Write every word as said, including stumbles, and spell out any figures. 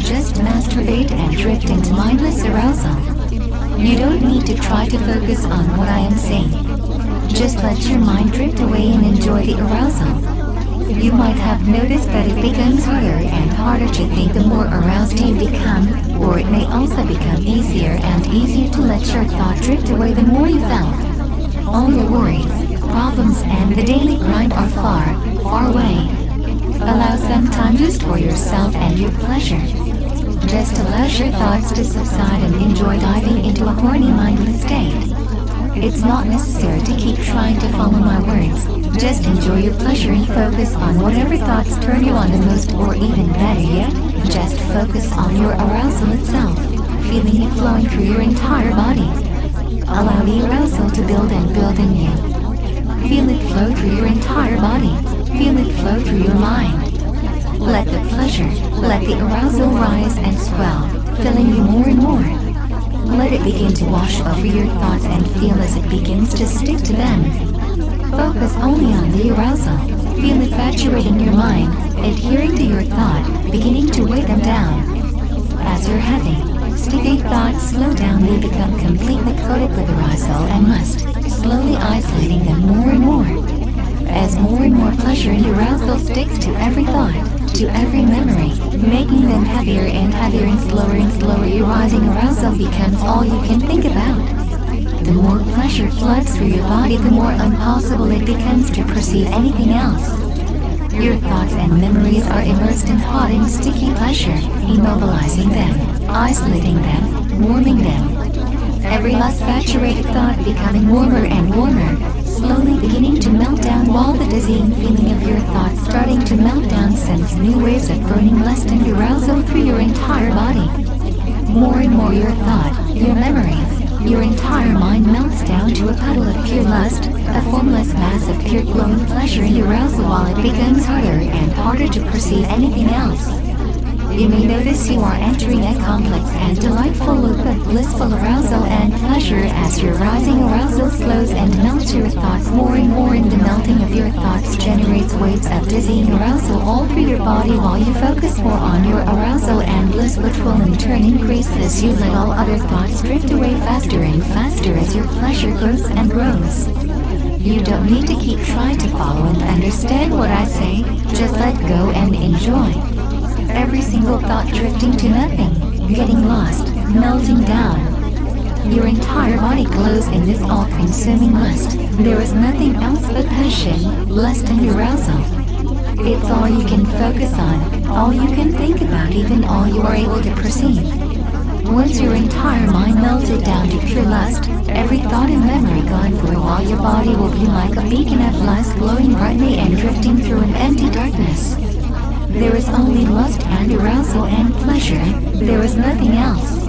just masturbate and drift into mindless arousal. You don't need to try to focus on what I am saying. Just let your mind drift away and enjoy the arousal. You might have noticed that it becomes harder and harder to think the more aroused you become, or it may also become easier and easier to let your thought drift away the more you felt. All your worries, problems and the daily grind are far, far away. Allow some time just for yourself and your pleasure. Just allow your thoughts to subside and enjoy diving into a horny mindless state. It's not necessary to keep trying to follow my words. Just enjoy your pleasure and focus on whatever thoughts turn you on the most, or even better yet, just focus on your arousal itself, feeling it flowing through your entire body. Allow the arousal to build and build in you. Feel it flow through your entire body. Feel it flow through your mind. Let the pleasure, let the arousal rise and swell, filling you more and more. Let it begin to wash over your thoughts and feel as it begins to stick to them. Focus only on the arousal. Feel it saturating your mind, adhering to your thought, beginning to weigh them down. As your heavy, sticky thoughts slow down, they become completely coated with arousal and lust, slowly isolating them more and more. As more and more pleasure and arousal sticks to every thought, to every memory, making them heavier and heavier and slower and slower, your rising arousal becomes all you can think about. The more pleasure floods through your body, the more impossible it becomes to perceive anything else. Your thoughts and memories are immersed in hot and sticky pleasure, immobilizing them, isolating them, warming them. Every lust-saturated thought becoming warmer and warmer, slowly beginning to melt down, while the dizzying feeling of your thoughts starting to melt down sends new waves of burning lust and arousal through your entire body. More and more your thought, your memories, your entire mind melts down to a puddle of pure lust, a formless mass of pure glowing pleasure and arousal, while it becomes harder and harder to perceive anything else. You may notice you are entering a complex and delightful loop of blissful arousal and pleasure as your rising arousal slows and melts your thoughts more and more, and the melting of your thoughts generates waves of dizzying arousal all through your body, while you focus more on your arousal and bliss, which will in turn increase as you let all other thoughts drift away faster and faster as your pleasure grows and grows. You don't need to keep trying to follow and understand what I say, just let go and enjoy. Every single thought drifting to nothing, getting lost, melting down. Your entire body glows in this all-consuming lust. There is nothing else but passion, lust and arousal. It's all you can focus on, all you can think about, even all you are able to perceive. Once your entire mind melted down to pure lust, every thought and memory gone for a while, your body will be like a beacon of lust glowing brightly and drifting through an empty darkness. There is only lust and arousal and pleasure, there is nothing else.